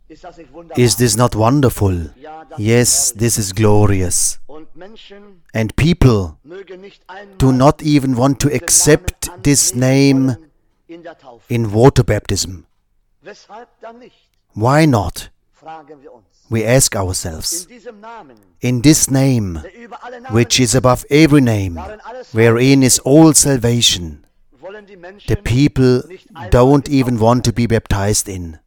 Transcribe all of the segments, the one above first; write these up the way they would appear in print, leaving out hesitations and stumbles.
Is this not wonderful? Yes, this is glorious. And people do not even want to accept this name in water baptism. Why not? We ask ourselves. In this name, which is above every name, wherein is all salvation, the people don't even want to be baptized in.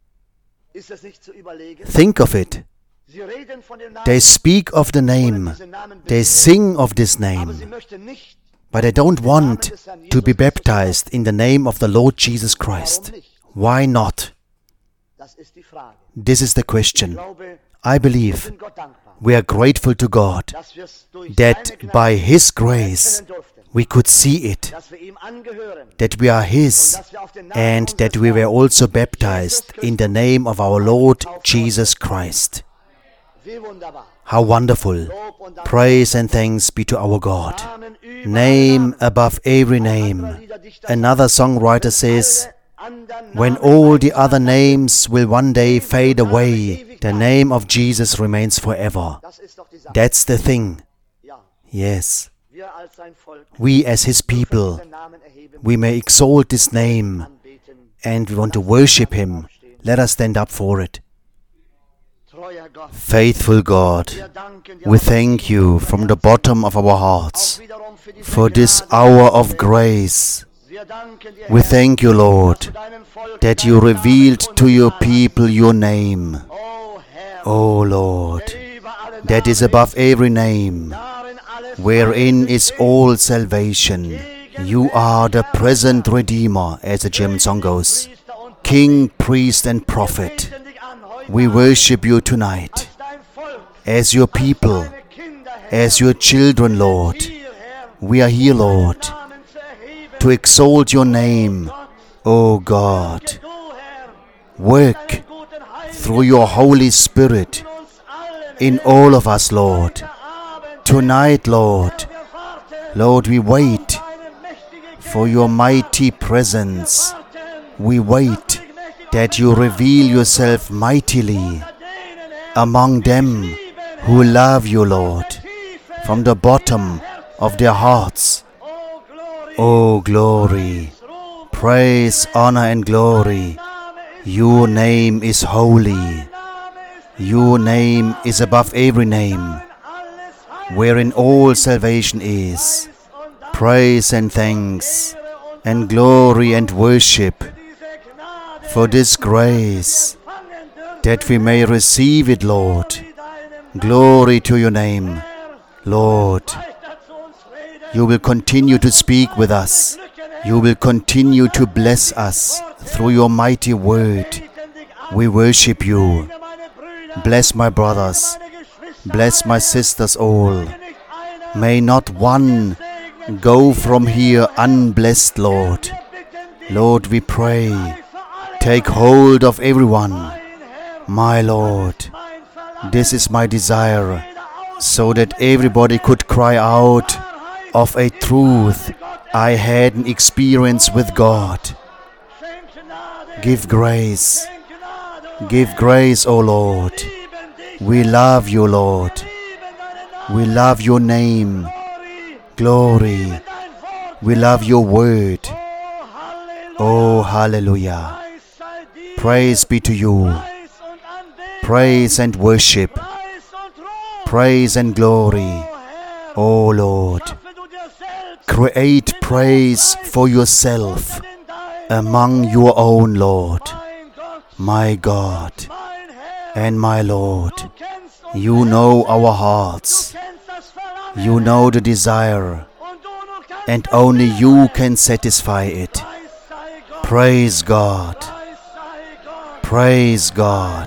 Think of it. They speak of the name, they sing of this name, but they don't want to be baptized in the name of the Lord Jesus Christ. Why not? This is the question. I believe we are grateful to God that by His grace we could see it, that we are His, and that we were also baptized in the name of our Lord Jesus Christ. How wonderful! Praise and thanks be to our God. Name above every name. Another songwriter says, when all the other names will one day fade away, the name of Jesus remains forever. That's the thing. Yes. We as His people, we may exalt this name and we want to worship Him. Let us stand up for it. Faithful God, we thank You from the bottom of our hearts for this hour of grace. We thank You, Lord, that You revealed to Your people Your name. O Lord, that is above every name, wherein is all salvation. You are the present Redeemer, as the German song goes. King, priest and prophet, we worship You tonight as Your people, as Your children, Lord. We are here, Lord, to exalt Your name, O God. Work through Your Holy Spirit in all of us, Lord. Tonight, Lord, we wait for Your mighty presence. We wait that You reveal Yourself mightily among them who love You, Lord, from the bottom of their hearts. Oh, glory, praise, honor and glory. Your name is holy. Your name is above every name, wherein all salvation is. Praise and thanks and glory and worship for this grace, that we may receive it, Lord. Glory to Your name, Lord. You will continue to speak with us. You will continue to bless us through Your mighty word. We worship You. Bless my brothers. Bless my sisters all. May not one go from here unblessed, Lord. Lord, we pray, take hold of everyone. My Lord, this is my desire, so that everybody could cry out of a truth I had an experience with God. Give grace, O Lord. We love You, Lord. We love Your name. Glory. We love Your word. Oh, hallelujah. Praise be to You. Praise and worship. Praise and glory. Oh Lord, create praise for Yourself among Your own, Lord. My God and my Lord, You know our hearts. You know the desire, and only You can satisfy it. Praise God. Praise God.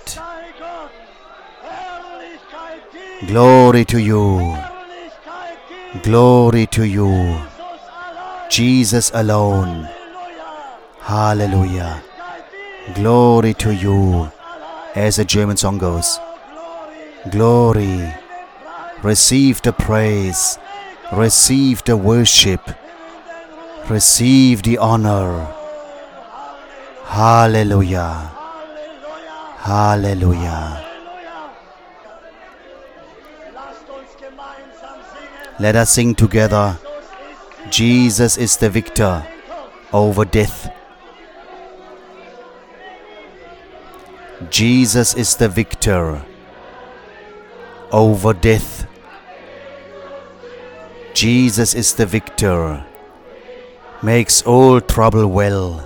Glory to You. Glory to You. Jesus alone. Hallelujah. Glory to You, as the German song goes. Glory. Receive the praise. Receive the worship. Receive the honor. Hallelujah. Hallelujah. Let us sing together. Jesus is the victor over death. Jesus is the victor over death. Jesus is the victor, makes all trouble well.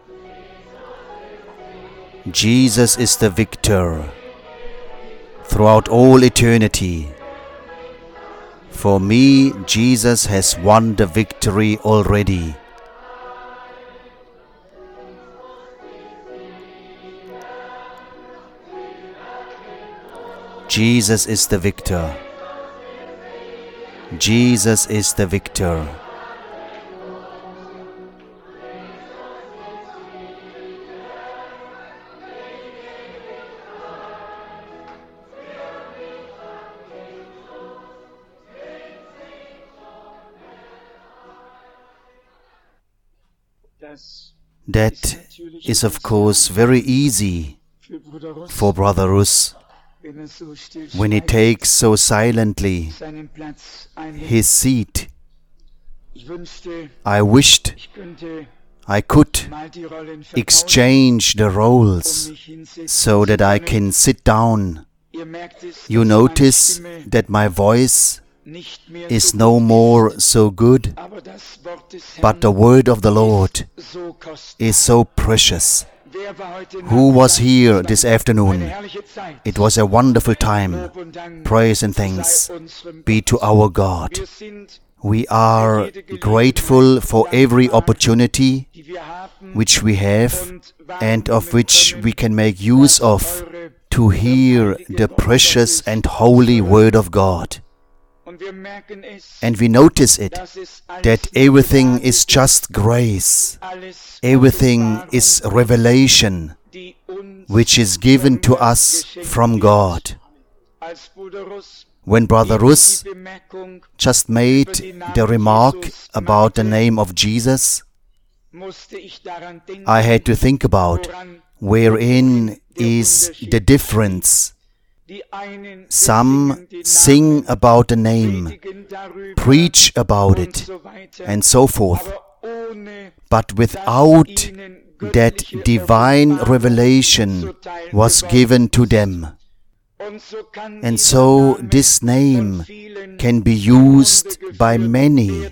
Jesus is the victor throughout all eternity. For me, Jesus has won the victory already. Jesus is the victor. Jesus is the victor. That is of course very easy for Brother Russ when he takes so silently his seat. I wished I could exchange the roles so that I can sit down. You notice that my voice is no more so good, but the word of the Lord is so precious. Who was here this afternoon? It was a wonderful time. Praise and thanks be to our God. We are grateful for every opportunity which we have and of which we can make use of to hear the precious and holy Word of God. And we notice it, that everything is just grace. Everything is revelation, which is given to us from God. When Brother Russ just made the remark about the name of Jesus, I had to think about wherein is the difference. Some sing about the name, preach about it, and so forth. But without that divine revelation was given to them. And so this name can be used by many,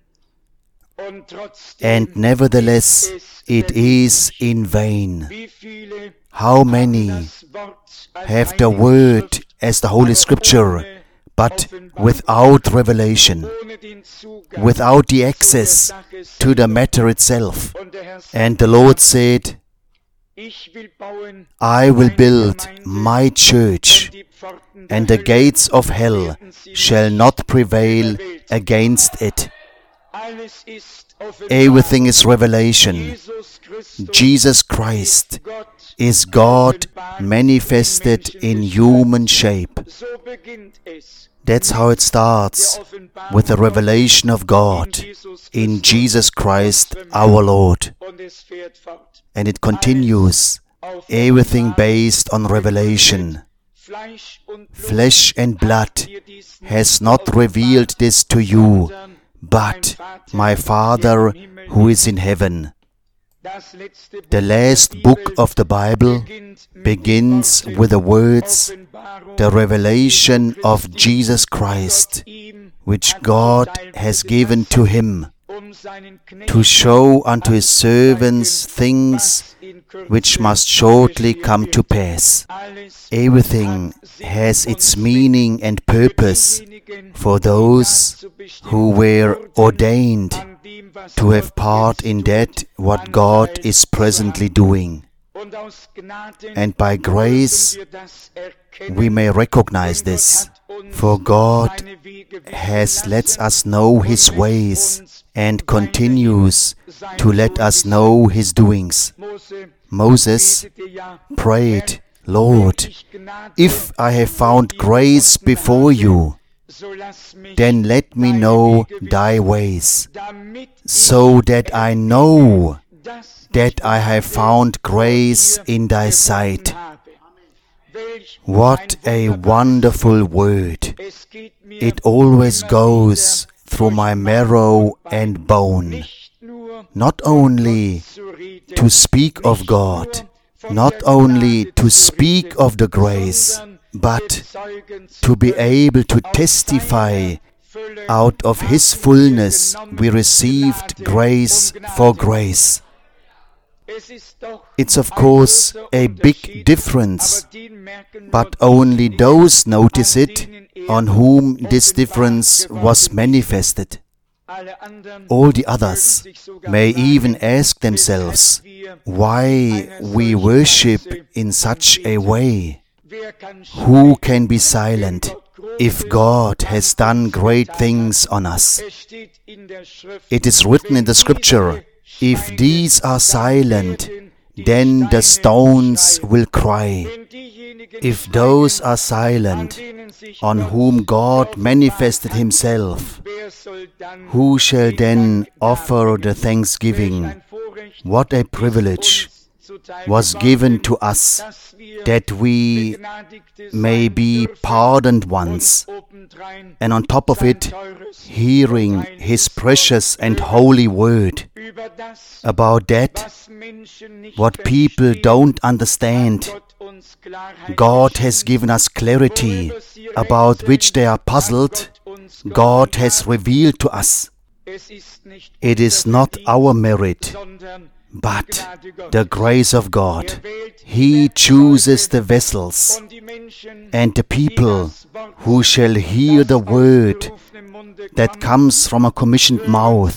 and nevertheless it is in vain. How many have the Word as the Holy Scripture, but without revelation, without the access to the matter itself? And the Lord said, I will build my church, and the gates of hell shall not prevail against it. Everything is revelation. Jesus Christ is God manifested in human shape. That's how it starts, with the revelation of God in Jesus Christ our Lord. And it continues, everything based on revelation. Flesh and blood has not revealed this to you, but my Father who is in heaven. The last book of the Bible begins with the words, the revelation of Jesus Christ, which God has given to him, to show unto his servants things which must shortly come to pass. Everything has its meaning and purpose for those who were ordained to have part in that what God is presently doing. And by grace we may recognize this, for God has let us know His ways and continues to let us know His doings. Moses prayed, Lord, if I have found grace before you, then let me know thy ways, so that I know that I have found grace in thy sight. What a wonderful word! It always goes through my marrow and bone. Not only to speak of God, not only to speak of the grace, but to be able to testify out of His fullness we received grace for grace. It's of course a big difference, but only those notice it on whom this difference was manifested. All the others may even ask themselves why we worship in such a way. Who can be silent if God has done great things on us? It is written in the scripture, if these are silent, then the stones will cry. If those are silent, on whom God manifested Himself, who shall then offer the thanksgiving? What a privilege was given to us, that we may be pardoned ones, and on top of it, hearing His precious and holy word. About that, what people don't understand, God has given us clarity, about which they are puzzled. God has revealed to us. It is not our merit, but the grace of God. He chooses the vessels and the people who shall hear the word that comes from a commissioned mouth.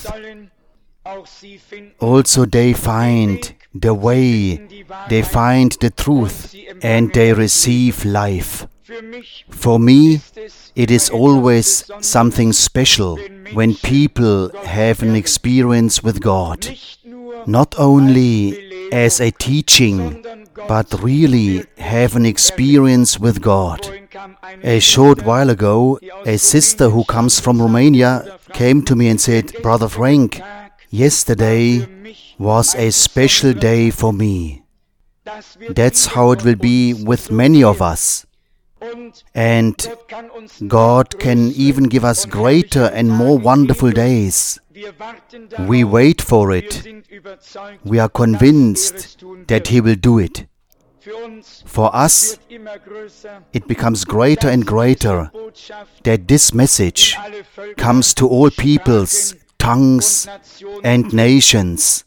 Also they find the way, they find the truth, and they receive life. For me, it is always something special when people have an experience with God. Not only as a teaching, but really have an experience with God. A short while ago, a sister who comes from Romania came to me and said, "Brother Frank, yesterday was a special day for me." That's how it will be with many of us. And God can even give us greater and more wonderful days. We wait for it. We are convinced that He will do it. For us, it becomes greater and greater that this message comes to all peoples, tongues, and nations.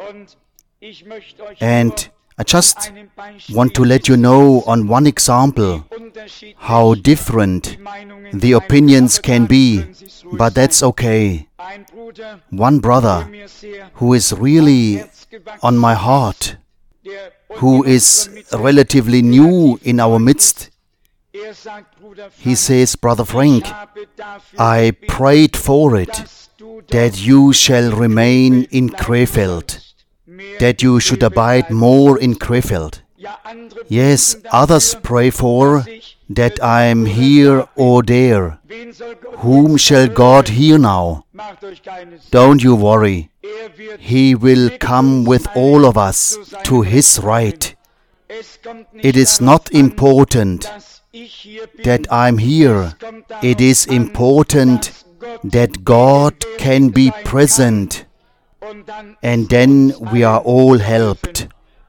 And I just want to let you know on one example how different the opinions can be, but that's okay. One brother who is really on my heart, who is relatively new in our midst, he says, "Brother Frank, I prayed for it, that you shall remain in Krefeld, that you should abide more in Krefeld. Yes, others pray for that I am here or there. Whom shall God hear now? Don't you worry. He will come with all of us to His right. It is not important that I'm here. It is important that God can be present, and then we are all helped.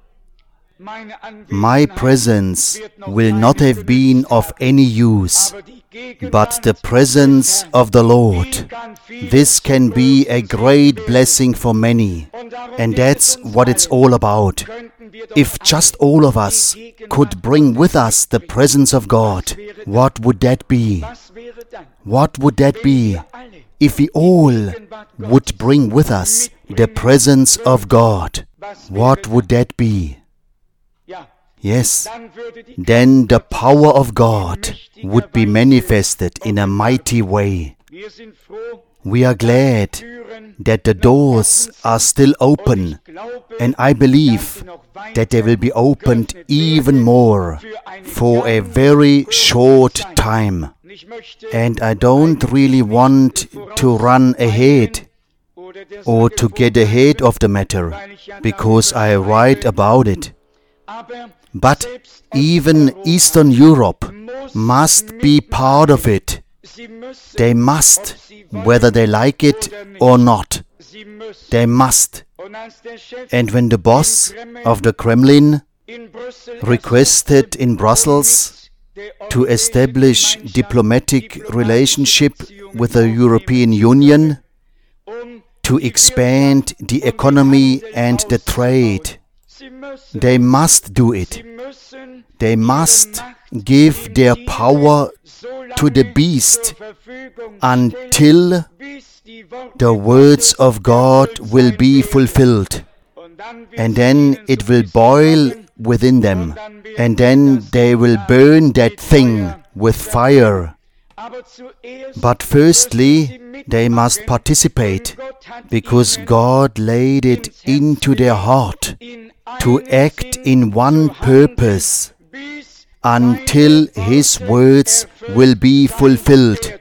My presence will not have been of any use, but the presence of the Lord. This can be a great blessing for many, and that's what it's all about. If just all of us could bring with us the presence of God, what would that be? What would that be if we all would bring with us the presence of God? What would that be? Yes, then the power of God would be manifested in a mighty way. We are glad that the doors are still open, and I believe that they will be opened even more for a very short time. And I don't really want to run ahead or to get ahead of the matter, because I write about it. But even Eastern Europe must be part of it. They must, whether they like it or not. They must. And when the boss of the Kremlin requested in Brussels to establish diplomatic relationship with the European Union, to expand the economy and the trade, they must do it. They must give their power to the beast until the words of God will be fulfilled. And then it will boil within them. And then they will burn that thing with fire. But firstly, they must participate, because God laid it into their heart to act in one purpose until His words will be fulfilled.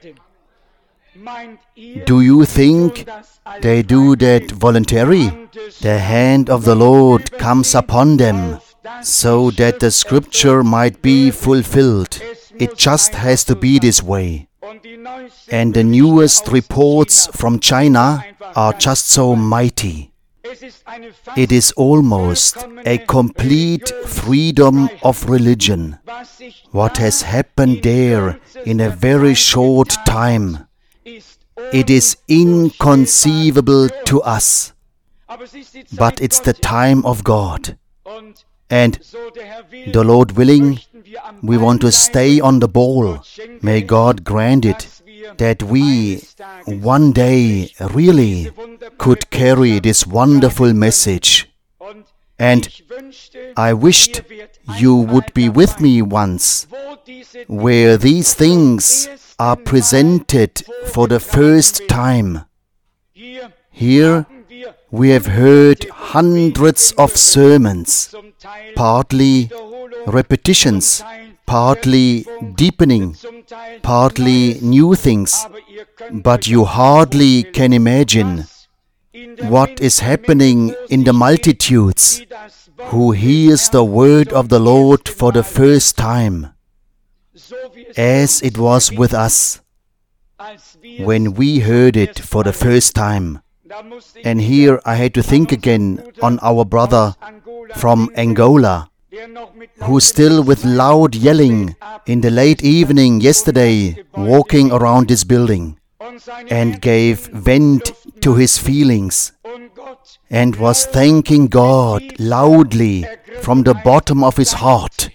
Do you think they do that voluntarily? The hand of the Lord comes upon them so that the scripture might be fulfilled. It just has to be this way. And the newest reports from China are just so mighty. It is almost a complete freedom of religion. What has happened there in a very short time, it is inconceivable to us. But it's the time of God. And the Lord willing, we want to stay on the ball. May God grant it that we one day really could carry this wonderful message. And I wished you would be with me once, where these things are presented for the first time. Here we have heard hundreds of sermons, partly repetitions, partly deepening, partly new things, but you hardly can imagine what is happening in the multitudes who hears the word of the Lord for the first time, as it was with us when we heard it for the first time. And here I had to think again on our brother from Angola, who still with loud yelling in the late evening yesterday walking around this building and gave vent to his feelings and was thanking God loudly from the bottom of his heart.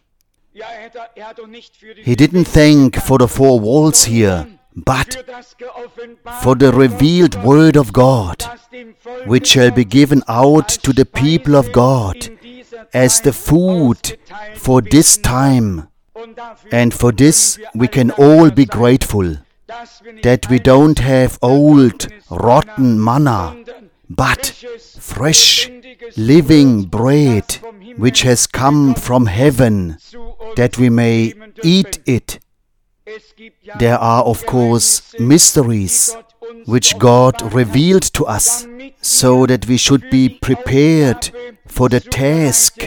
He didn't thank for the four walls here, but for the revealed Word of God, which shall be given out to the people of God as the food for this time. And for this we can all be grateful, that we don't have old, rotten manna, but fresh, living bread, which has come from heaven, that we may eat it. There are, of course, mysteries which God revealed to us, so that we should be prepared for the task.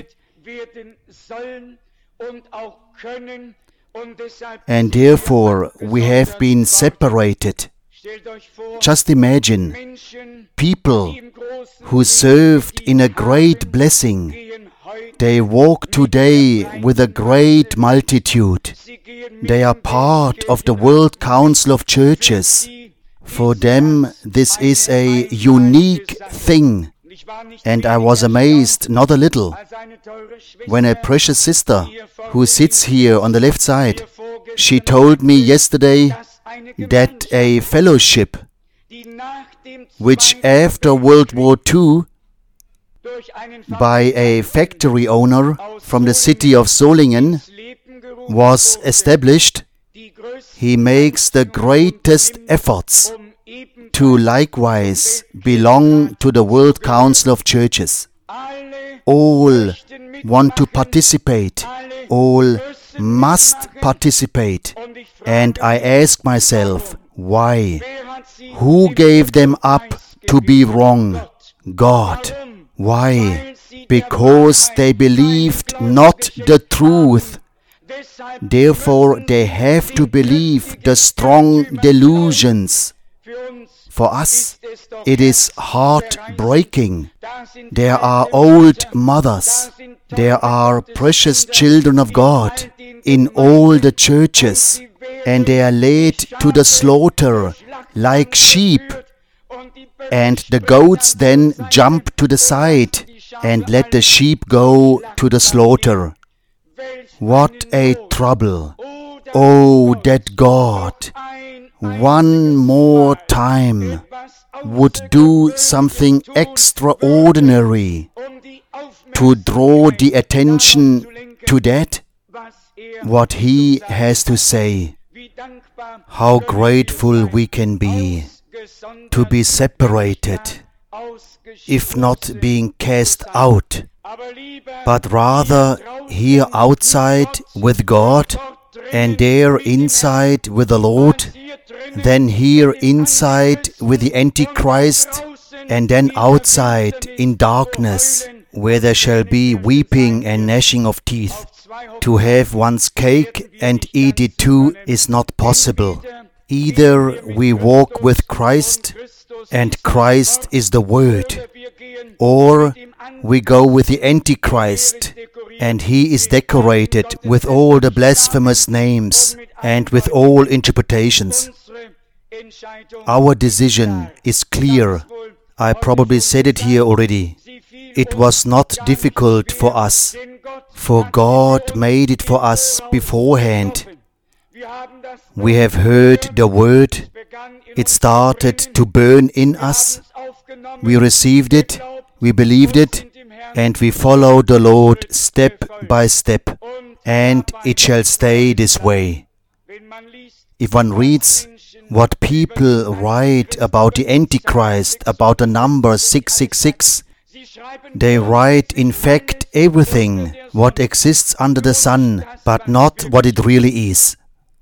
And therefore we have been separated. Just imagine, people who served in a great blessing, they walk today with a great multitude. They are part of the World Council of Churches. For them, this is a unique thing. And I was amazed not a little when a precious sister who sits here on the left side, she told me yesterday that a fellowship which after World War II by a factory owner from the city of Solingen was established, he makes the greatest efforts to likewise belong to the World Council of Churches. All want to participate. All must participate. And I ask myself, why? Who gave them up to be wrong? God. Why? Because they believed not the truth. Therefore, they have to believe the strong delusions. For us, it is heartbreaking. There are old mothers. There are precious children of God in all the churches, and they are led to the slaughter like sheep. And the goats then jump to the side and let the sheep go to the slaughter. What a trouble! Oh, that God one more time would do something extraordinary to draw the attention to that, what He has to say. How grateful we can be to be separated, if not being cast out, but rather here outside with God and there inside with the Lord, then here inside with the Antichrist, and then outside in darkness, where there shall be weeping and gnashing of teeth. To have one's cake and eat it too is not possible. Either we walk with Christ, and Christ is the Word, or we go with the Antichrist, and he is decorated with all the blasphemous names and with all interpretations. Our decision is clear. I probably said it here already. It was not difficult for us, for God made it for us beforehand. We have heard the Word. It started to burn in us. We received it, we believed it, and we follow the Lord step by step, and it shall stay this way. If one reads what people write about the Antichrist, about the number 666, they write in fact everything what exists under the sun, but not what it really is.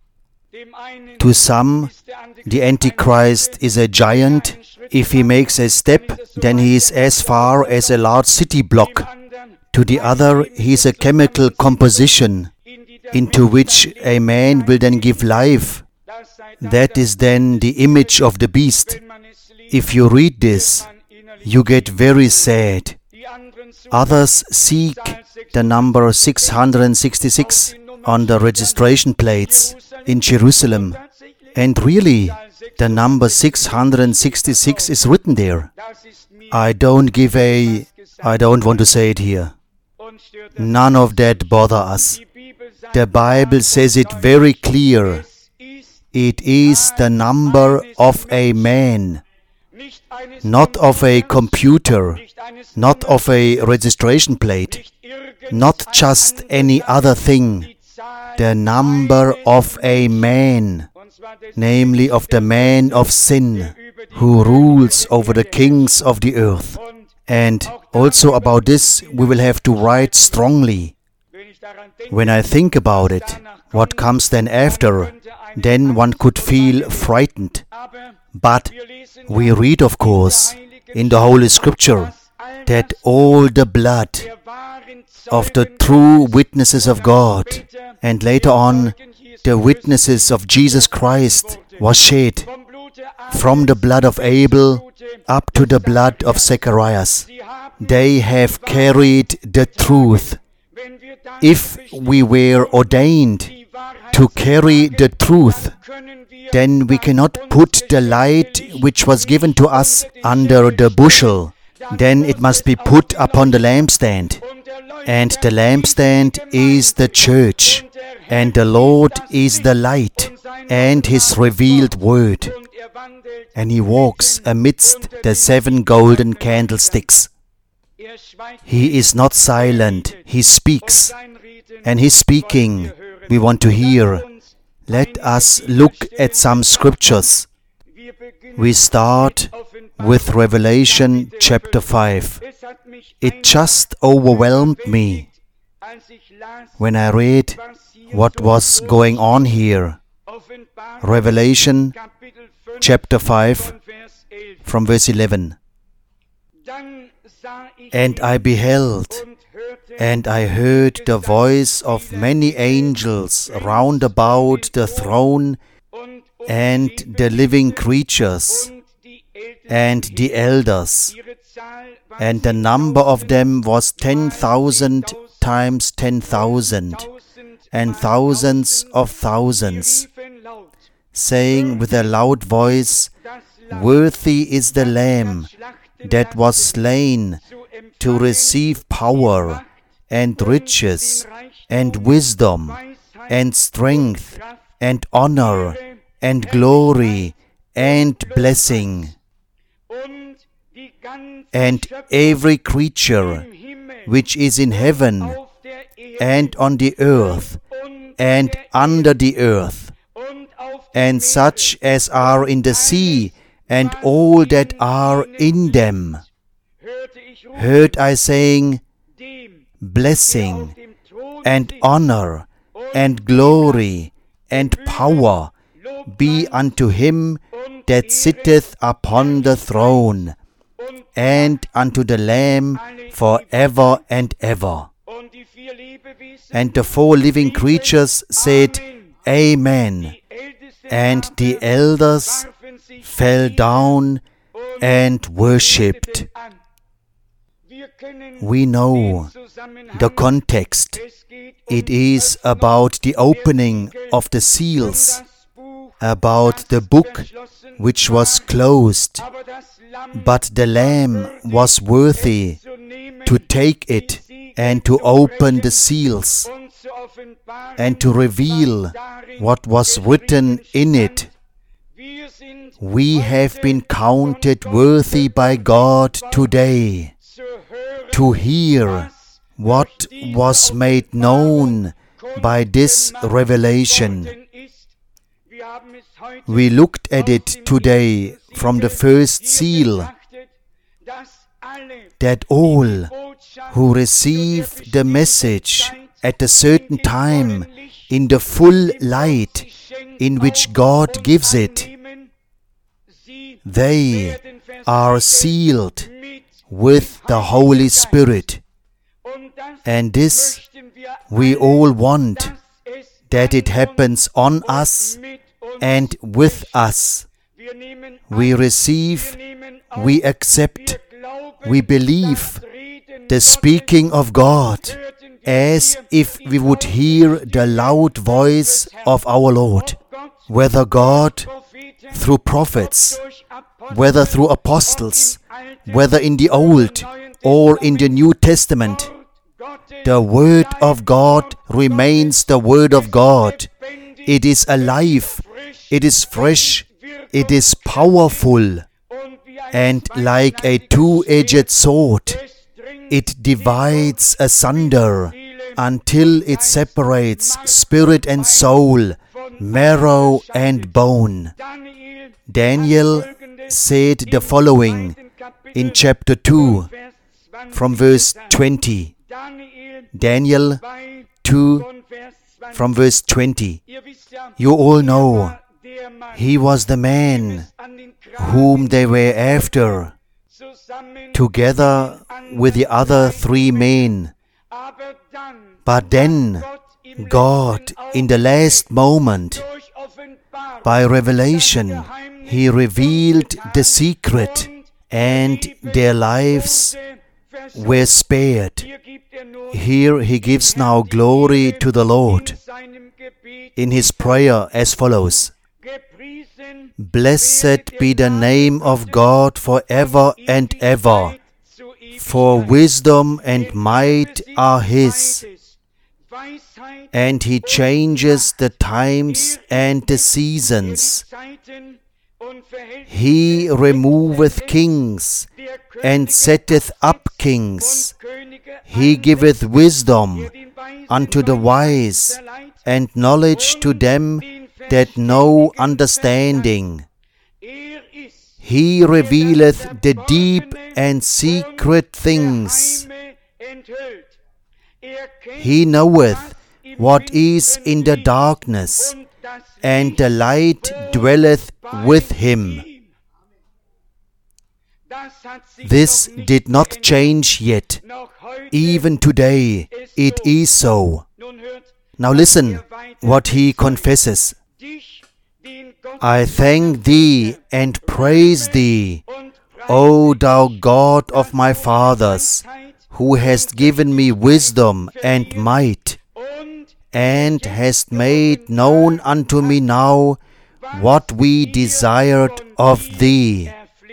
To some, the Antichrist is a giant. If he makes a step, then he is as far as a large city block. To the other, he is a chemical composition into which a man will then give life. That is then the image of the beast. If you read this, you get very sad. Others seek the number 666 on the registration plates in Jerusalem. And really, the number 666 is written there. I don't want to say it here. None of that bother us. The Bible says it very clear. It is the number of a man, not of a computer, not of a registration plate, not just any other thing. The number of a man, namely of the man of sin, who rules over the kings of the earth. And also about this we will have to write strongly. When I think about it, what comes then after, then one could feel frightened. But we read, of course, in the Holy Scripture, that all the blood of the true witnesses of God, and later on the witnesses of Jesus Christ, was shed from the blood of Abel up to the blood of Zacharias. They have carried the truth. If we were ordained to carry the truth, then we cannot put the light which was given to us under the bushel. Then it must be put upon the lampstand. And the lampstand is the church, and the Lord is the light, and His revealed word. And He walks amidst the 7 golden candlesticks. He is not silent, He speaks. And His speaking we want to hear. Let us look at some scriptures. We start with Revelation chapter 5. It just overwhelmed me when I read what was going on here. Revelation chapter 5 from verse 11. And I beheld, and I heard the voice of many angels round about the throne, and the living creatures, and the elders. And the number of them was 10,000 times 10,000, and thousands of thousands, saying with a loud voice, Worthy is the Lamb that was slain to receive power, and riches, and wisdom, and strength, and honor, and glory, and blessing. And every creature which is in heaven, and on the earth, and under the earth, and such as are in the sea, and all that are in them, heard I saying, Blessing, and honor, and glory, and power be unto him that sitteth upon the throne, and unto the Lamb for ever and ever. And the four living creatures said, Amen. And the elders fell down and worshipped. We know the context. It is about the opening of the seals, about the book which was closed. But the Lamb was worthy to take it and to open the seals and to reveal what was written in it. We have been counted worthy by God today to hear what was made known by this revelation. We looked at it today from the first seal, that all who receive the message at a certain time in the full light in which God gives it, they are sealed with the Holy Spirit. And this we all want, that it happens on us and with us. We receive, we accept, we believe the speaking of God as if we would hear the loud voice of our Lord, whether God through prophets, whether through apostles, whether in the Old or in the New Testament. The Word of God remains the Word of God. It is alive, it is fresh, it is powerful, and like a two-edged sword, it divides asunder until it separates spirit and soul, marrow and bone. Daniel said the following in chapter 2 from verse 20. Daniel 2 from verse 20. You all know he was the man whom they were after, together with the other three men. But then God, in the last moment, by revelation, He revealed the secret, and their lives were spared. Here He gives now glory to the Lord in His prayer as follows: Blessed be the name of God forever and ever, for wisdom and might are His, and He changes the times and the seasons. He removeth kings, and setteth up kings. He giveth wisdom unto the wise, and knowledge to them that know understanding. He revealeth the deep and secret things. He knoweth what is in the darkness, and the light dwelleth with Him. This did not change yet. Even today it is so. Now listen what he confesses. I thank thee and praise thee, O thou God of my fathers, who hast given me wisdom and might, and hast made known unto me now what we desired of thee.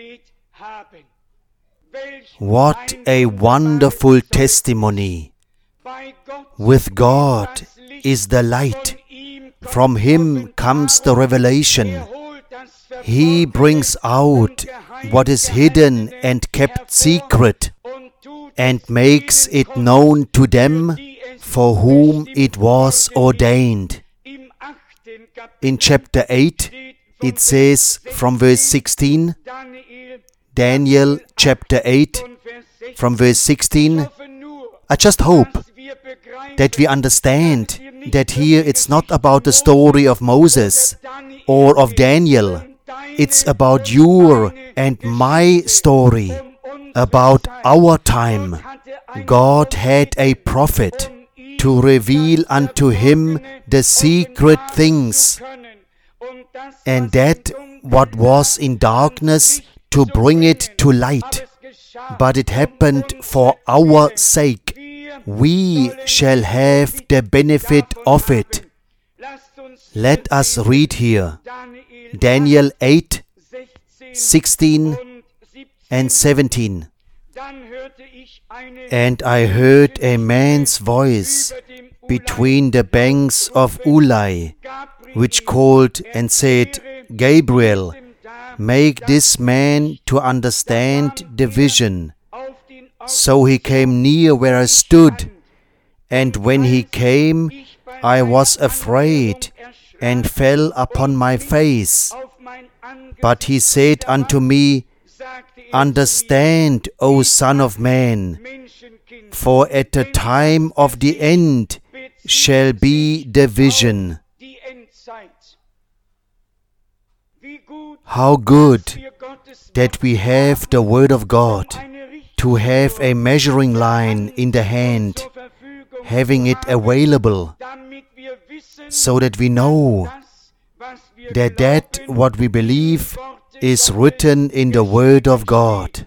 What a wonderful testimony! With God is the light. From Him comes the revelation. He brings out what is hidden and kept secret, and makes it known to them for whom it was ordained. In chapter 8, it says from verse 16, Daniel chapter 8, from verse 16, I just hope that we understand that here it's not about the story of Moses or of Daniel. It's about your and my story, about our time. God had a prophet to reveal unto him the secret things, and that what was in darkness to bring it to light. But it happened for our sake. We shall have the benefit of it. Let us read here Daniel 8, 16 and 17. And I heard a man's voice between the banks of Ulai, which called and said, Gabriel, make this man to understand the vision. So he came near where I stood, and when he came, I was afraid, and fell upon my face. But he said unto me, Understand, O Son of Man, for at the time of the end shall be the vision. How good that we have the Word of God, to have a measuring line in the hand, having it available, so that we know that what we believe is written in the Word of God.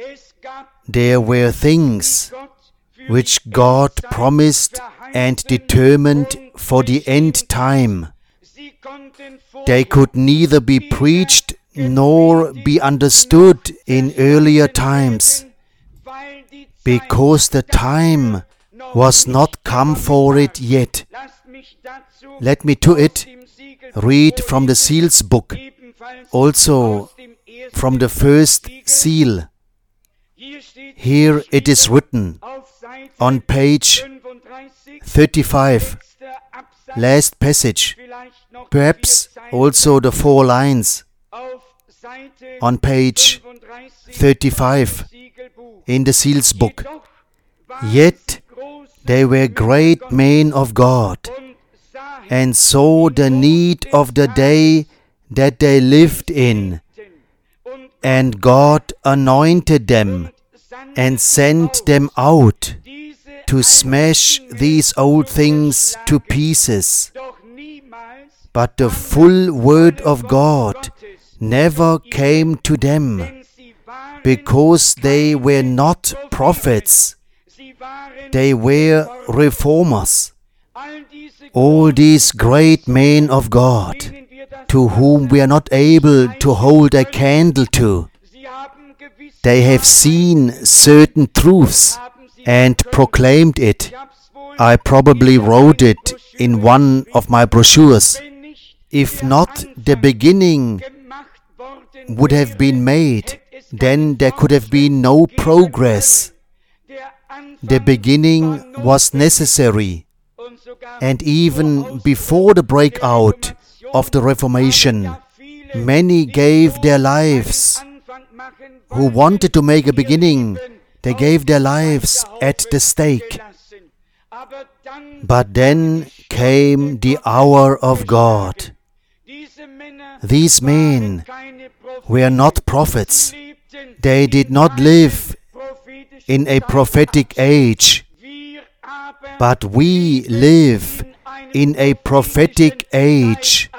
There were things which God promised and determined for the end time. They could neither be preached nor be understood in earlier times, because the time was not come for it yet. Let me to it read from the seals book, also from the first seal. Here it is written on page 35, last passage, perhaps also the 4 lines on page 35 in the seals book. Yet they were great men of God, and saw the need of the day that they lived in. And God anointed them and sent them out to smash these old things to pieces. But the full word of God never came to them, because they were not prophets. They were reformers. All these great men of God, to whom we are not able to hold a candle to, they have seen certain truths and proclaimed it. I probably wrote it in one of my brochures. If not the beginning would have been made, then there could have been no progress. The beginning was necessary. And even before the breakout of the Reformation, many gave their lives. Who wanted to make a beginning, they gave their lives at the stake. But then came the hour of God. These men were not prophets. They did not live in a prophetic age, but we live in a prophetic age.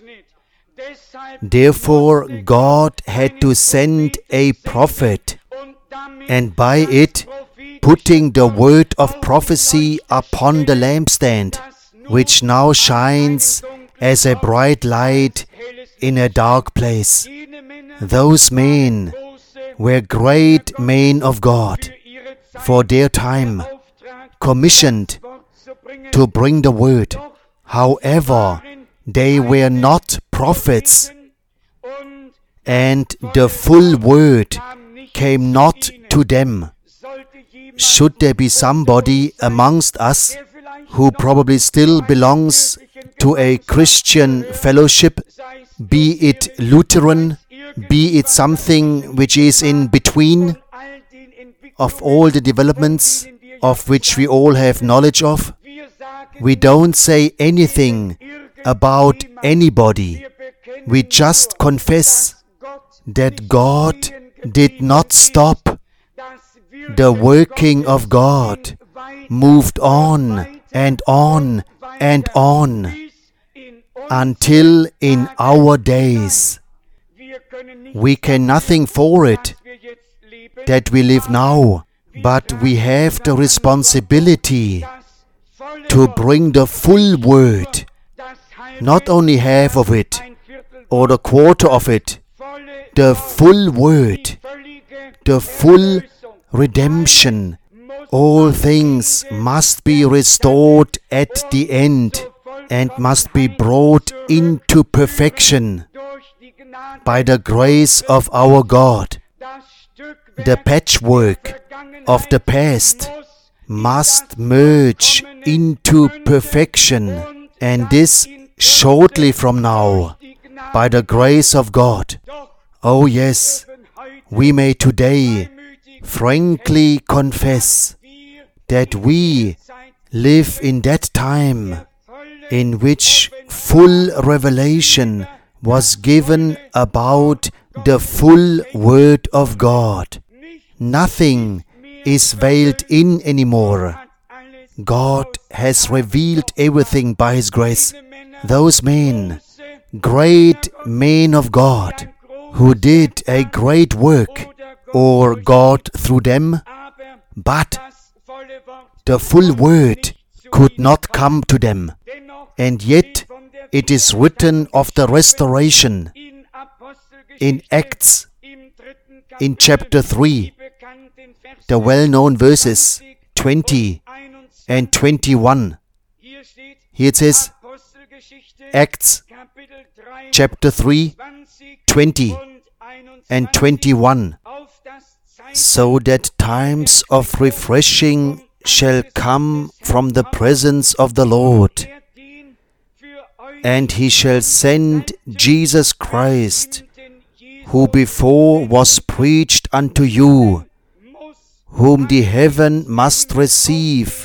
Therefore, God had to send a prophet, and by it, putting the word of prophecy upon the lampstand, which now shines as a bright light in a dark place. Those men were great men of God for their time, commissioned to bring the word. However, they were not prophets, and the full word came not to them. Should there be somebody amongst us who probably still belongs to a Christian fellowship, be it Lutheran, be it something which is in between of all the developments of which we all have knowledge of, we don't say anything about anybody. We just confess that God did not stop. The working of God moved on and on and on until in our days. We can nothing for it that we live now, but we have the responsibility to bring the full word, not only half of it or the quarter of it, the full word, the full redemption. All things must be restored at the end and must be brought into perfection by the grace of our God. The patchwork of the past must merge into perfection, and this shortly from now, by the grace of God. Oh yes, we may today frankly confess that we live in that time in which full revelation was given about the full Word of God. Nothing is veiled in anymore. God has revealed everything by His grace. Those men, great men of God, who did a great work, or God through them, but the full word could not come to them. And yet it is written of the restoration in Acts, in chapter 3, the well-known verses 20 and 21. Here it says, Acts chapter 3, 20 and 21. So that times of refreshing shall come from the presence of the Lord, and He shall send Jesus Christ, who before was preached unto you, whom the heaven must receive,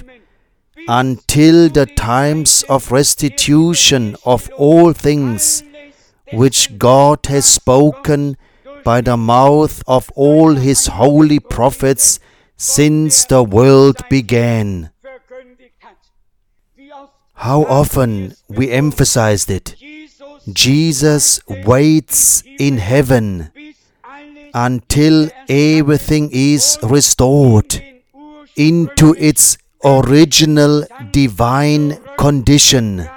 until the times of restitution of all things, which God has spoken by the mouth of all His holy prophets since the world began. How often we emphasized it. Jesus waits in heaven until everything is restored into its original divine condition,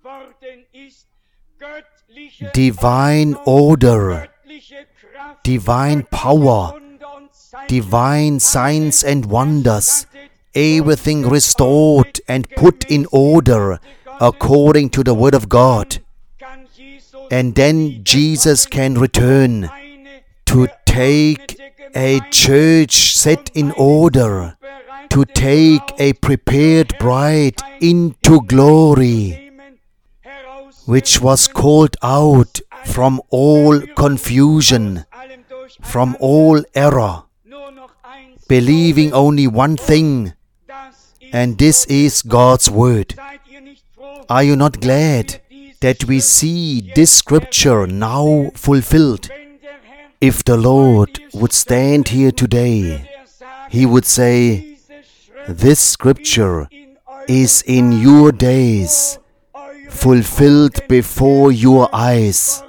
divine order, divine power, divine signs and wonders, everything restored and put in order according to the Word of God. And then Jesus can return to take a church set in order, to take a prepared bride into glory, which was called out from all confusion, from all error, believing only one thing, and this is God's Word. Are you not glad that we see this scripture now fulfilled? If the Lord would stand here today, He would say, "This scripture is in your days, fulfilled before your eyes."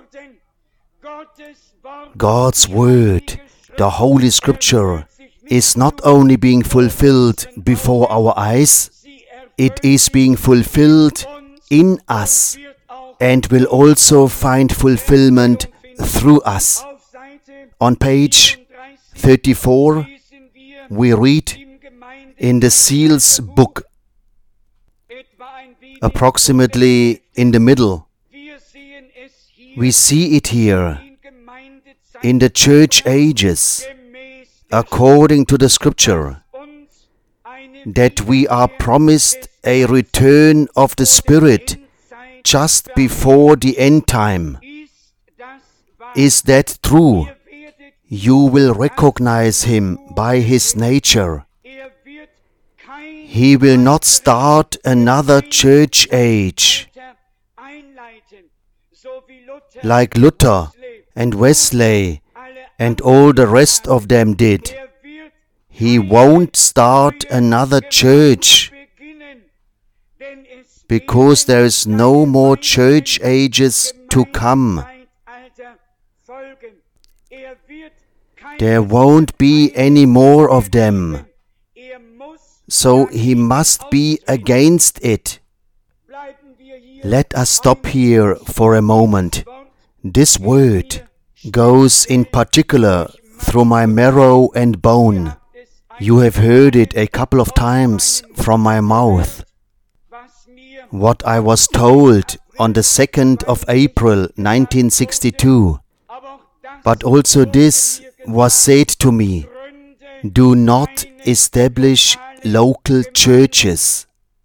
God's Word, the Holy Scripture, is not only being fulfilled before our eyes, it is being fulfilled in us and will also find fulfillment through us. On page 34, we read in the Seals book, approximately in the middle, we see it here, in the church ages, according to the Scripture, that we are promised a return of the Spirit just before the end time. Is that true? You will recognize Him by His nature. He will not start another church age like Luther and Wesley and all the rest of them did. He won't start another church because there is no more church ages to come. There won't be any more of them. So He must be against it. Let us stop here for a moment. This word goes in particular through my marrow and bone. You have heard it a couple of times from my mouth. What I was told on the 2nd of April 1962. But also this was said to me: do not establish local churches.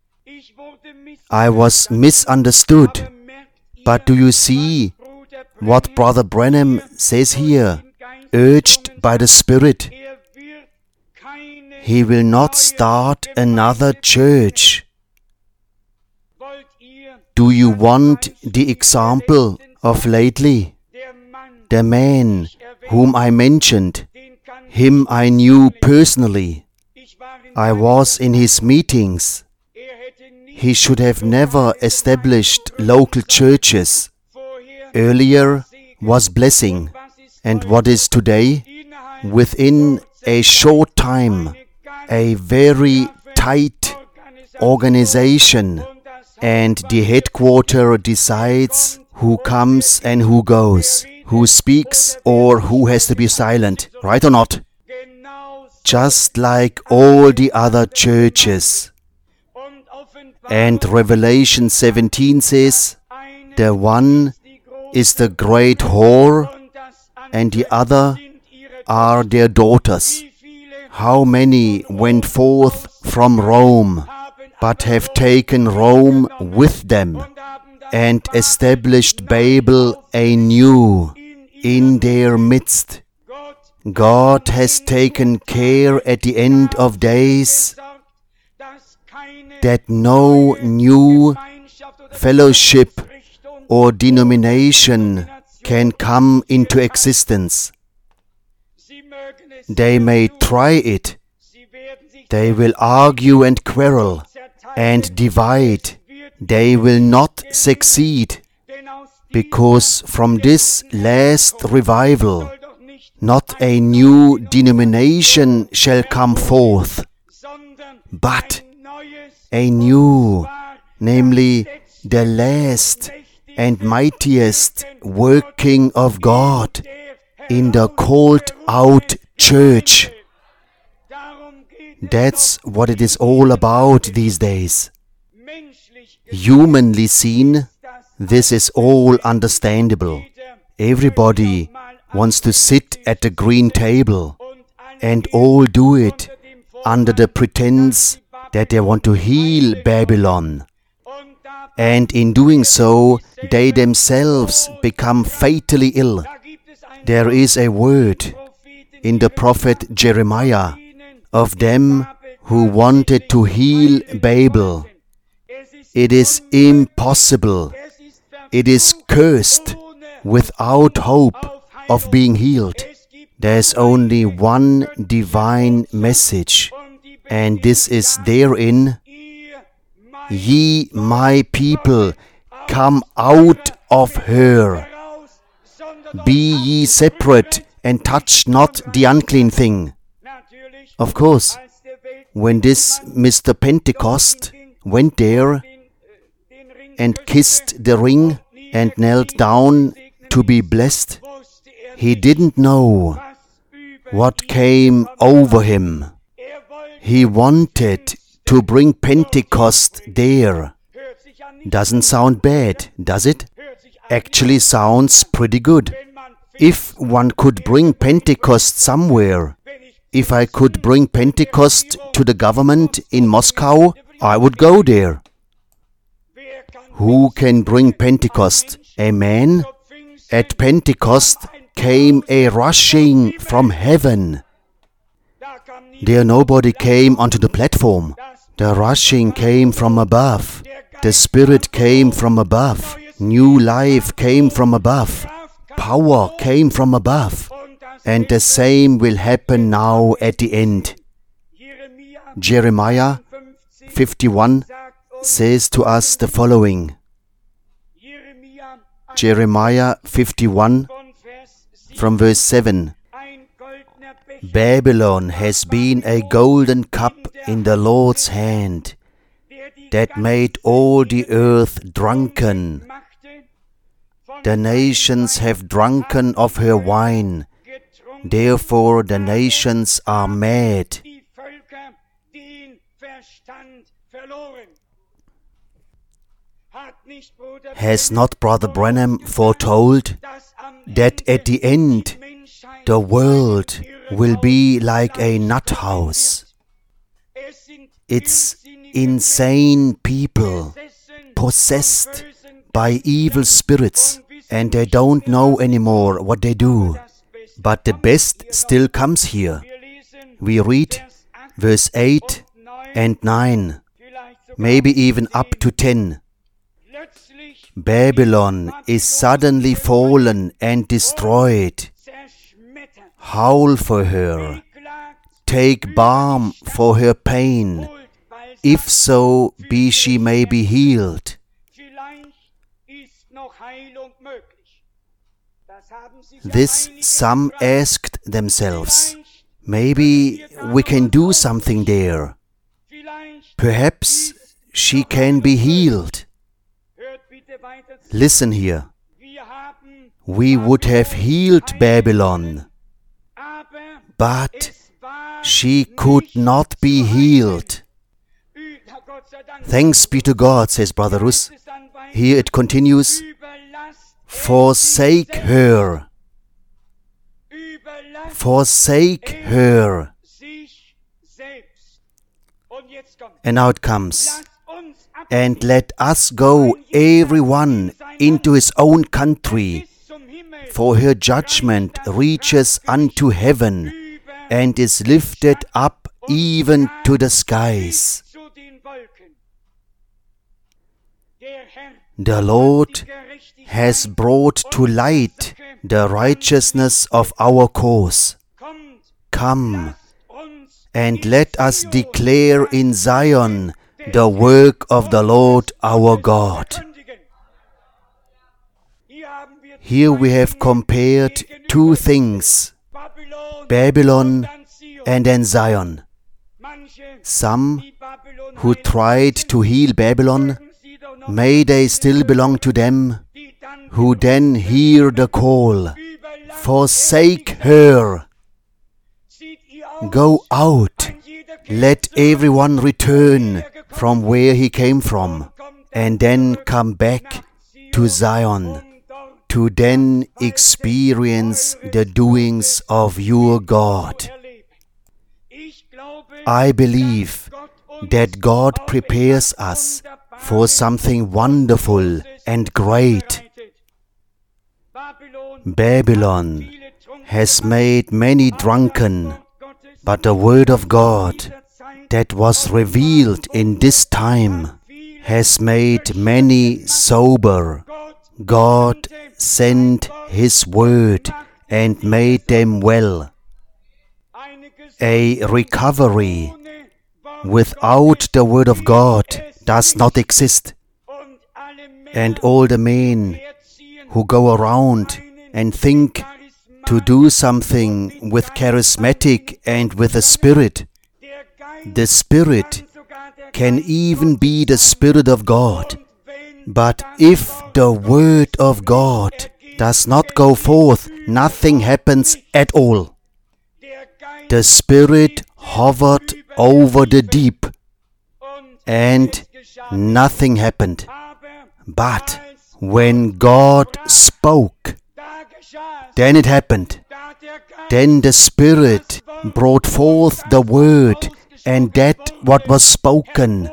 I was misunderstood. But do you see what Brother Branham says here, urged by the Spirit? He will not start another church. Do you want the example of lately? The man whom I mentioned, him I knew personally. I was in his meetings. He should have never established local churches. Earlier was blessing. And what is today? Within a short time, a very tight organization, and the headquarter decides who comes and who goes, who speaks or who has to be silent, right or not? Just like all the other churches. And Revelation 17 says, the one is the great whore, and the other are their daughters. How many went forth from Rome, but have taken Rome with them, and established Babel anew in their midst? God has taken care at the end of days that no new fellowship or denomination can come into existence. They may try it. They will argue and quarrel and divide. They will not succeed, because from this last revival, not a new denomination shall come forth, but a new, namely the last and mightiest working of God in the called out church. That's what it is all about these days. Humanly seen, this is all understandable. Everybody wants to sit at the green table, and all do it under the pretense that they want to heal Babylon. And in doing so, they themselves become fatally ill. There is a word in the prophet Jeremiah of them who wanted to heal Babel. It is impossible. It is cursed, without hope of being healed. There's only one divine message, and this is therein: Ye, my people, come out of her. Be ye separate, and touch not the unclean thing. Of course, when this Mr. Pentecost went there and kissed the ring and knelt down to be blessed, he didn't know what came over him. He wanted to bring Pentecost there. Doesn't sound bad, does it? Actually sounds pretty good. If one could bring Pentecost somewhere, if I could bring Pentecost to the government in Moscow, I would go there. Who can bring Pentecost? A man? At Pentecost came a rushing from heaven. There nobody came onto the platform. The rushing came from above. The Spirit came from above. New life came from above. Power came from above. And the same will happen now at the end. Jeremiah 51 says to us the following. Jeremiah 51 from verse 7. Babylon has been a golden cup in the Lord's hand, that made all the earth drunken. The nations have drunken of her wine, therefore the nations are mad. Has not Brother Branham foretold that at the end the world will be like a nut house? It's insane people possessed by evil spirits, and they don't know anymore what they do. But the best still comes here. We read verse 8 and 9, maybe even up to 10. Babylon is suddenly fallen and destroyed. Howl for her. Take balm for her pain, if so be she may be healed. This some asked themselves. Maybe we can do something there. Perhaps she can be healed. Listen here. We would have healed Babylon, but she could not be healed. Thanks be to God, says Brother Russ. Here it continues, forsake her. Forsake her. And now it comes. And let us go, everyone, into his own country, for her judgment reaches unto heaven, and is lifted up even to the skies. The Lord has brought to light the righteousness of our cause. Come, and let us declare in Zion the work of the Lord our God. Here we have compared two things, Babylon and then Zion. Some who tried to heal Babylon, may they still belong to them, who then hear the call, forsake her. Go out, let everyone return from where he came from, and then come back to Zion, to then experience the doings of your God. I believe that God prepares us for something wonderful and great. Babylon has made many drunken, but the Word of God that was revealed in this time has made many sober. God sent His Word and made them well. A recovery without the Word of God does not exist. And all the men who go around and think to do something with charismatic and with the Spirit can even be the Spirit of God. But if the Word of God does not go forth, nothing happens at all. The Spirit hovered over the deep, and nothing happened. But when God spoke, then it happened. Then the Spirit brought forth the Word, and that what was spoken.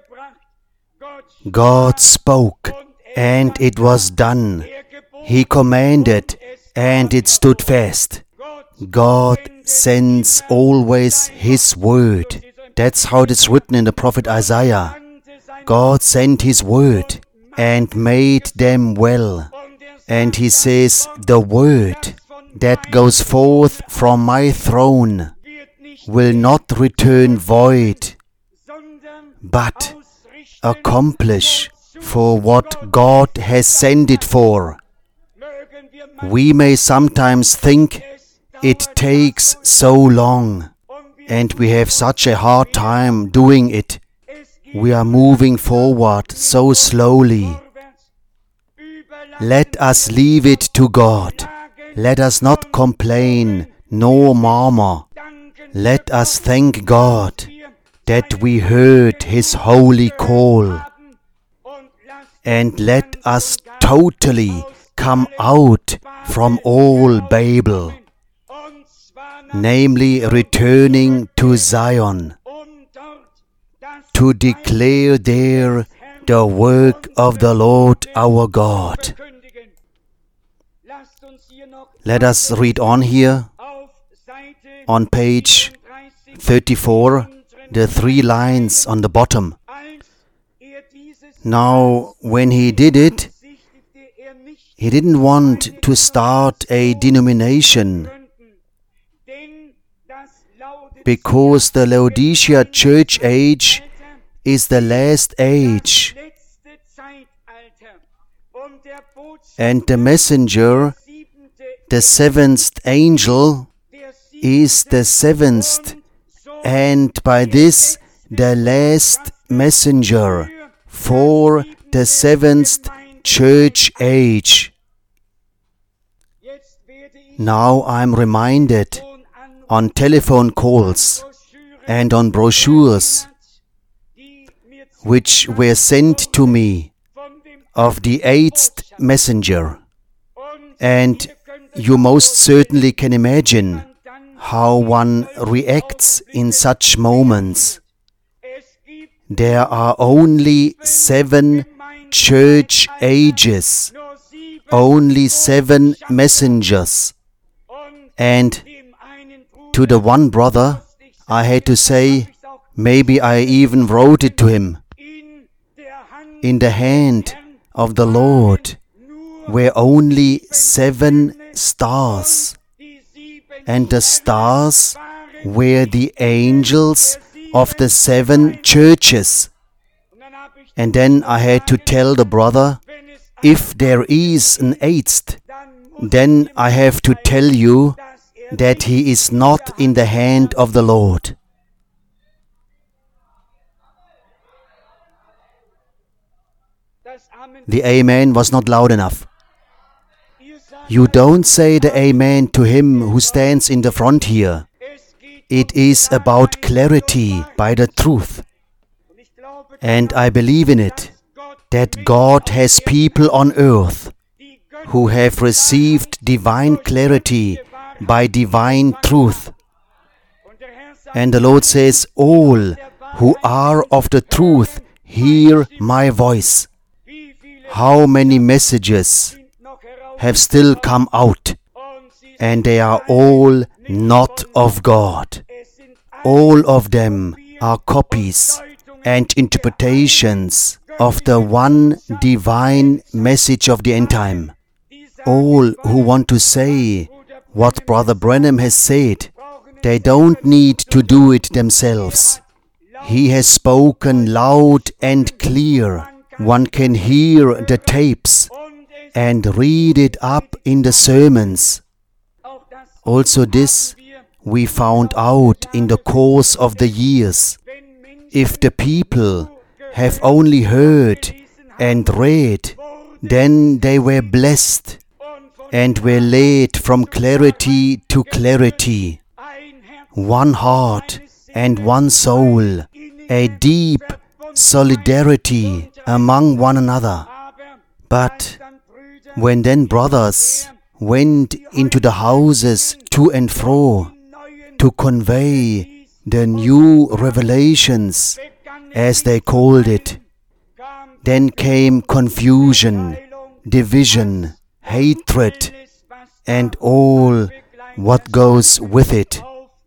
God spoke, and it was done. He commanded, and it stood fast. God sends always His Word. That's how it is written in the prophet Isaiah. God sent His Word and made them well. And He says, the Word that goes forth from my throne will not return void, but accomplish for what God has sent it for. We may sometimes think it takes so long, and we have such a hard time doing it. We are moving forward so slowly. Let us leave it to God. Let us not complain nor murmur. Let us thank God that we heard His holy call. And let us totally come out from all Babel, namely returning to Zion, to declare there the work of the Lord our God. Let us read on here, on page 34, the 3 lines on the bottom. Now, when he did it, he didn't want to start a denomination, because the Laodicea church age is the last age, and the messenger, the 7th angel, is the 7th, and by this the last messenger for the 7th church age. Now I'm reminded on telephone calls and on brochures which were sent to me of the 8th messenger. And you most certainly can imagine how one reacts in such moments. There are only 7 church ages, only 7 messengers. And to the one brother, I had to say, maybe I even wrote it to him, in the hand of the Lord were only 7 stars, and the stars were the angels of the 7 churches. And then I had to tell the brother, if there is an 8th, then I have to tell you that he is not in the hand of the Lord. The amen was not loud enough. You don't say the amen to him who stands in the front here. It is about clarity by the truth. And I believe in it, that God has people on earth who have received divine clarity by divine truth. And the Lord says, all who are of the truth hear my voice. How many messages have still come out, and they are all not of God. All of them are copies and interpretations of the one divine message of the end time. All who want to say what Brother Branham has said. They don't need to do it themselves. He has spoken loud and clear. One can hear the tapes and read it up in the sermons. Also this we found out in the course of the years. If the people have only heard and read, then they were blessed and were led from clarity to clarity. One heart and one soul, a deep solidarity among one another. But when then brothers went into the houses to and fro to convey the new revelations, as they called it, then came confusion, division, hatred, and all what goes with it.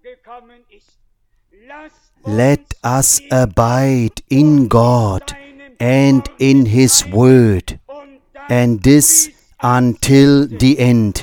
Let us abide in God and in His Word, and this until the end,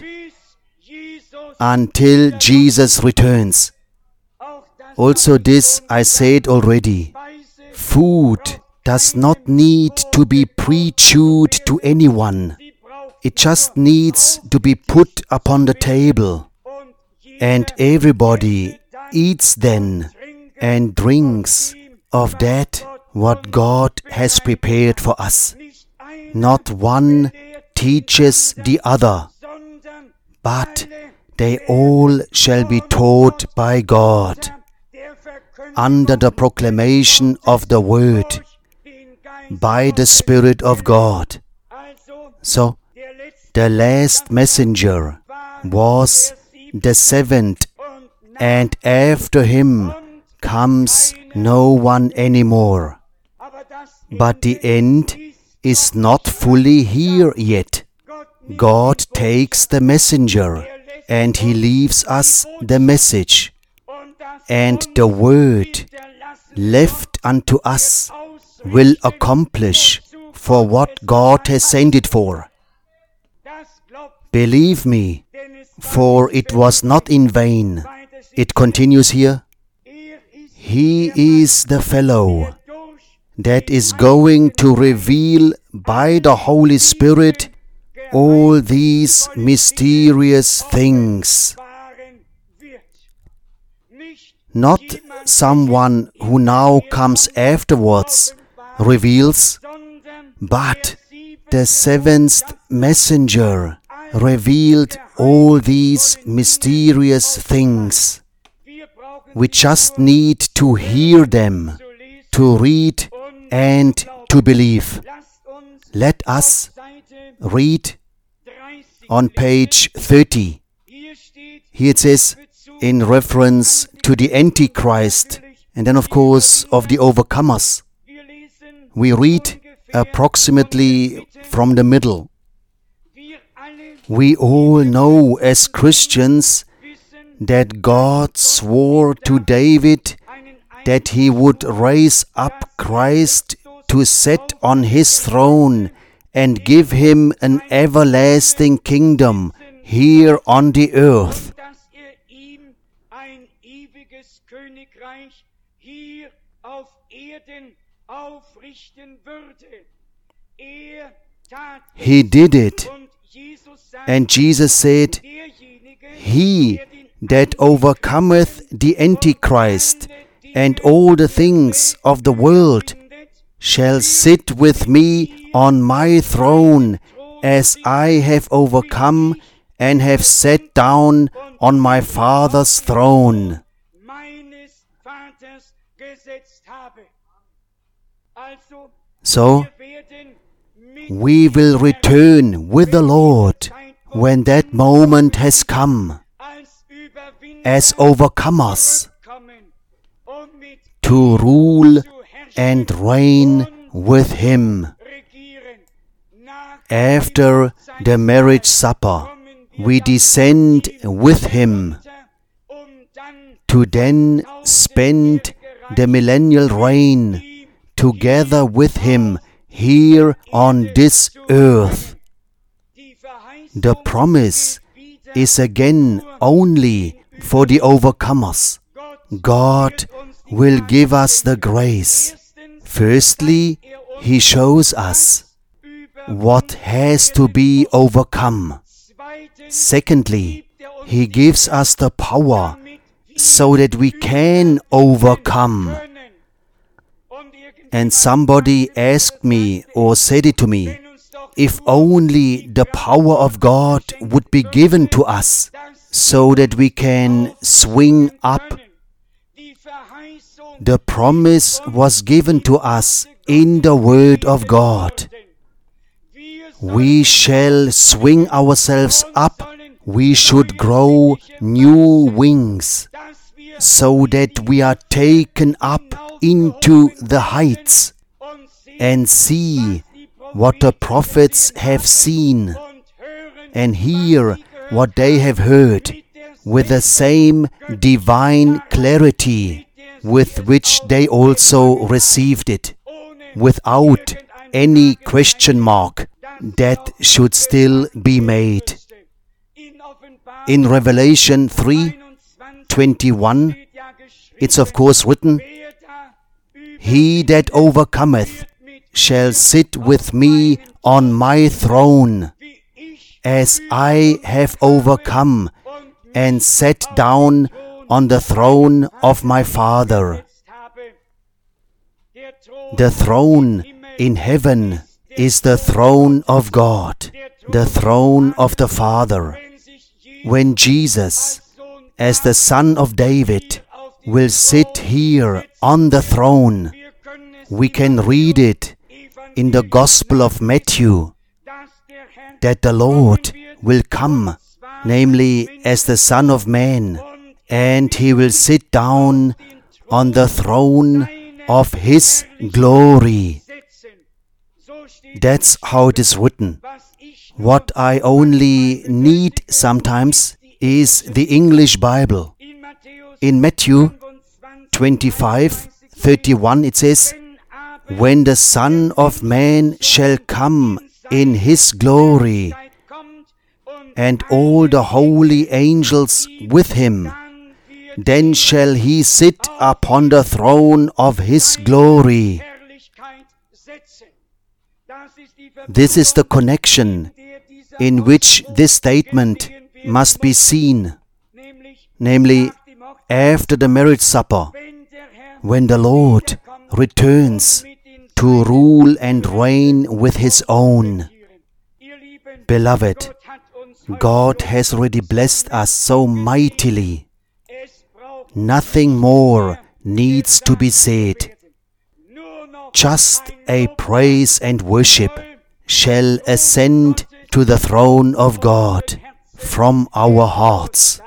until Jesus returns. Also this I said already. Food does not need to be pre-chewed to anyone. It just needs to be put upon the table, and everybody eats then and drinks of that what God has prepared for us. Not one teaches the other, but they all shall be taught by God under the proclamation of the Word by the Spirit of God. So, the last messenger was the seventh, and after him comes no one anymore. But the end is not fully here yet. God takes the messenger and He leaves us the message. And the word left unto us will accomplish for what God has sent it for. Believe me, for it was not in vain. It continues here. He is the fellow that is going to reveal by the Holy Spirit all these mysterious things. Not someone who now comes afterwards reveals, but the seventh messenger revealed all these mysterious things. We just need to hear them, to read and to believe. Let us read on page 30. Here it says, in reference to the Antichrist, and then of course of the overcomers. We read approximately from the middle. We all know as Christians that God swore to David that He would raise up Christ to sit on His throne and give Him an everlasting kingdom here on the earth. He did it, and Jesus said, He that overcometh the Antichrist and all the things of the world shall sit with me on my throne, as I have overcome and have sat down on my Father's throne. So, we will return with the Lord when that moment has come, as overcomers, to rule and reign with Him. After the marriage supper, we descend with Him to then spend the millennial reign together with Him here on this earth. The promise is again only for the overcomers. God will give us the grace. Firstly, He shows us what has to be overcome. Secondly, He gives us the power so that we can overcome. And somebody asked me or said it to me, if only the power of God would be given to us so that we can swing up. The promise was given to us in the Word of God. We shall swing ourselves up. We should grow new wings so that we are taken up into the heights and see what the prophets have seen and hear what they have heard with the same divine clarity with which they also received it, without any question mark that should still be made. In Revelation 3:21, it's of course written, "He that overcometh shall sit with me on my throne, as I have overcome and sat down on the throne of my Father." The throne in heaven is the throne of God, the throne of the Father. When Jesus, as the Son of David, will sit here on the throne, we can read it in the Gospel of Matthew that the Lord will come, namely as the Son of Man, and He will sit down on the throne of His glory. That's how it is written. What I only need sometimes is the English Bible. In Matthew 25:31 it says, "When the Son of Man shall come in His glory, and all the holy angels with Him, then shall He sit upon the throne of His glory." This is the connection in which this statement must be seen, namely after the marriage supper, when the Lord returns to rule and reign with His own. Beloved, God has already blessed us so mightily. Nothing more needs to be said. Just a praise and worship shall ascend to the throne of God from our hearts.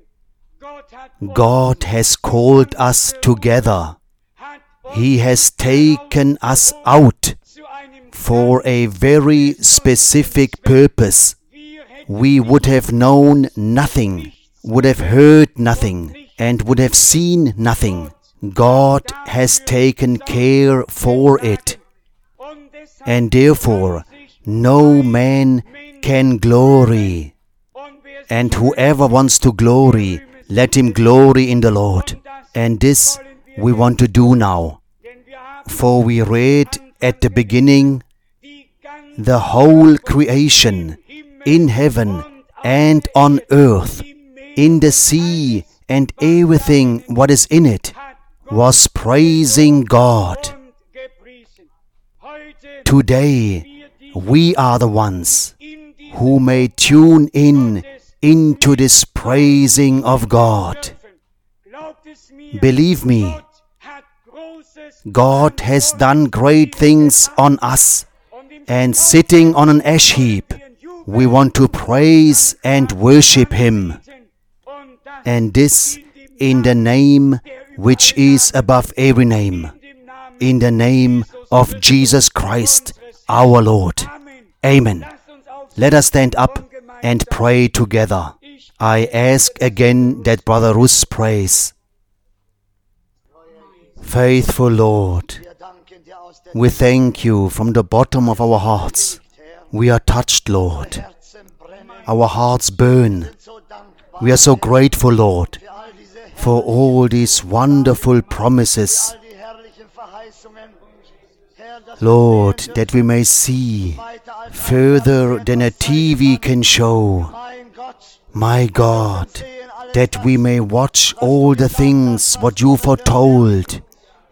God has called us together. He has taken us out for a very specific purpose. We would have known nothing, would have heard nothing, and would have seen nothing. God has taken care for it. And therefore, no man can glory. And whoever wants to glory, let him glory in the Lord. And this we want to do now. For we read at the beginning, the whole creation in heaven and on earth, in the sea and everything what is in it, was praising God. Today, we are the ones who may tune in into this praising of God. Believe me, God has done great things on us, and sitting on an ash heap, we want to praise and worship Him. And this in the name which is above every name, in the name of Jesus Christ, our Lord. Amen. Let us stand up and pray together. I ask again that Brother Russ prays. Faithful Lord, we thank You from the bottom of our hearts. We are touched, Lord. Our hearts burn. We are so grateful, Lord, for all these wonderful promises, Lord, that we may see further than a TV can show. My God, that we may watch all the things what you foretold.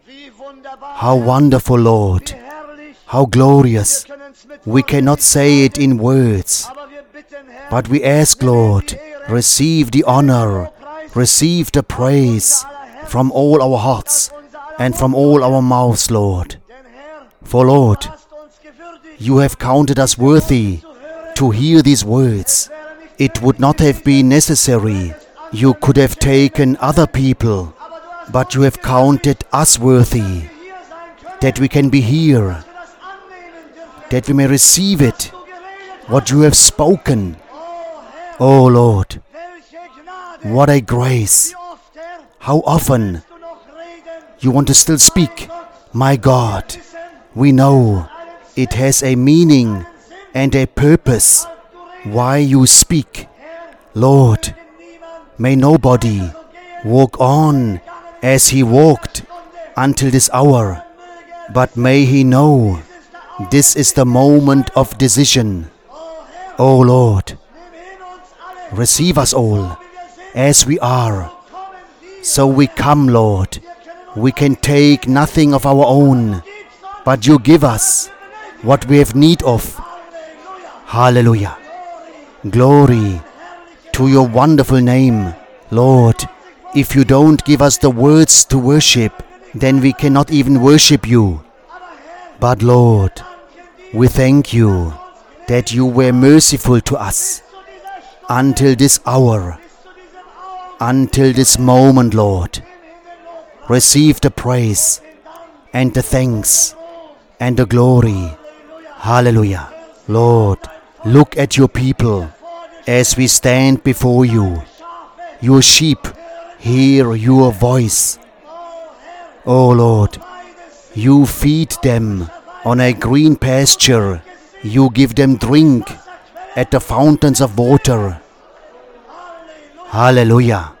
How wonderful, Lord, how glorious. We cannot say it in words, but we ask, Lord, receive the honor, receive the praise from all our hearts and from all our mouths, Lord. For, Lord, you have counted us worthy to hear these words. It would not have been necessary. You could have taken other people, but you have counted us worthy, that we can be here, that we may receive it, what you have spoken. Oh Lord, what a grace. How often you want to still speak. My God, we know it has a meaning and a purpose why you speak. Lord, may nobody walk on as he walked until this hour, but may he know this is the moment of decision. Oh Lord, receive us all as we are. So we come, Lord. We can take nothing of our own, but you give us what we have need of. Hallelujah. Glory to your wonderful name, Lord. If you don't give us the words to worship, then we cannot even worship you. But Lord, we thank you that you were merciful to us until this hour, until this moment, Lord. Receive the praise and the thanks and the glory. Hallelujah. Lord, look at your people as we stand before you. Your sheep hear your voice. Oh Lord, you feed them on a green pasture. You give them drink at the fountains of water. Hallelujah.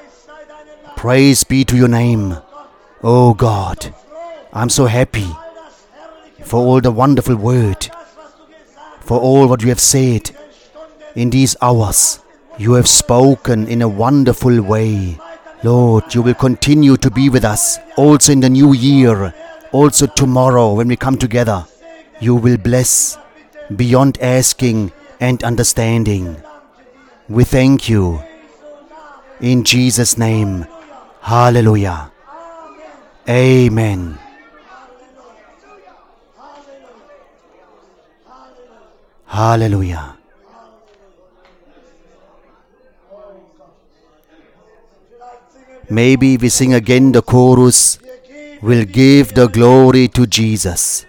Praise be to your name. Oh God, I'm so happy for all the wonderful word, for all what you have said in these hours. You have spoken in a wonderful way. Lord, you will continue to be with us also in the new year, also tomorrow when we come together. You will bless beyond asking and understanding. We thank you. In Jesus' name, hallelujah. Amen. Hallelujah. Maybe we sing again the chorus, "We'll give the glory to Jesus."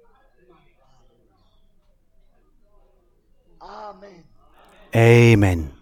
Amen.